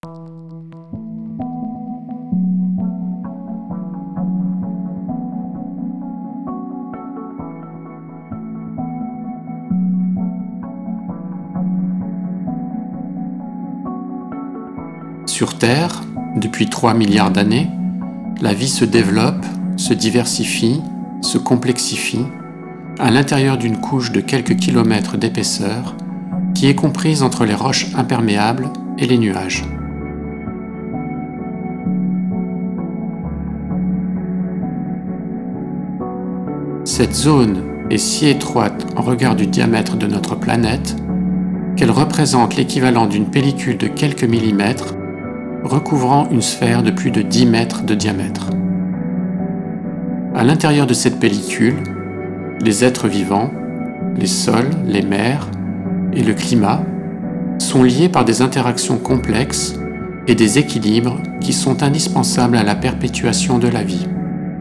Sur Terre, depuis 3 milliards d'années, la vie se développe, se diversifie, se complexifie à l'intérieur d'une couche de quelques kilomètres d'épaisseur qui est comprise entre les roches imperméables et les nuages. Cette zone est si étroite en regard du diamètre de notre planète qu'elle représente l'équivalent d'une pellicule de quelques millimètres recouvrant une sphère de plus de 10 mètres de diamètre. À l'intérieur de cette pellicule, les êtres vivants, les sols, les mers et le climat sont liés par des interactions complexes et des équilibres qui sont indispensables à la perpétuation de la vie.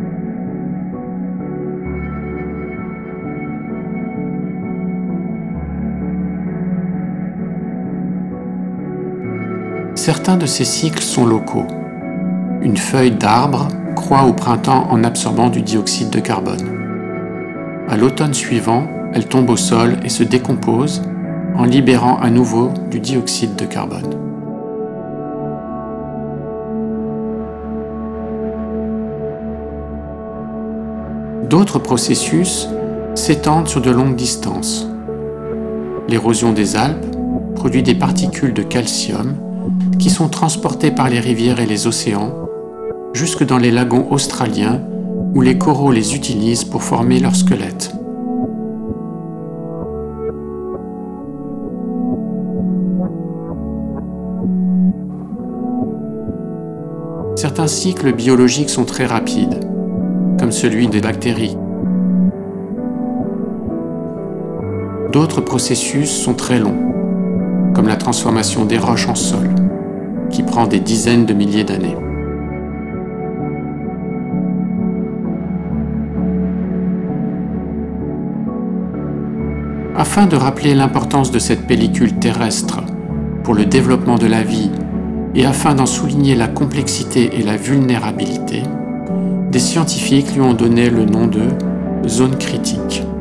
Certains de ces cycles sont locaux. Une feuille d'arbre croît au printemps en absorbant du dioxyde de carbone. À l'automne suivant, elle tombe au sol et se décompose en libérant à nouveau du dioxyde de carbone. D'autres processus s'étendent sur de longues distances. L'érosion des Alpes produit des particules de calcium qui sont transportés par les rivières et les océans jusque dans les lagons australiens où les coraux les utilisent pour former leur squelette. Certains cycles biologiques sont très rapides, comme celui des bactéries. D'autres processus sont très longs, comme la transformation des roches en sol, qui prend des dizaines de milliers d'années. Afin de rappeler l'importance de cette pellicule terrestre pour le développement de la vie et afin d'en souligner la complexité et la vulnérabilité, des scientifiques lui ont donné le nom de zone critique.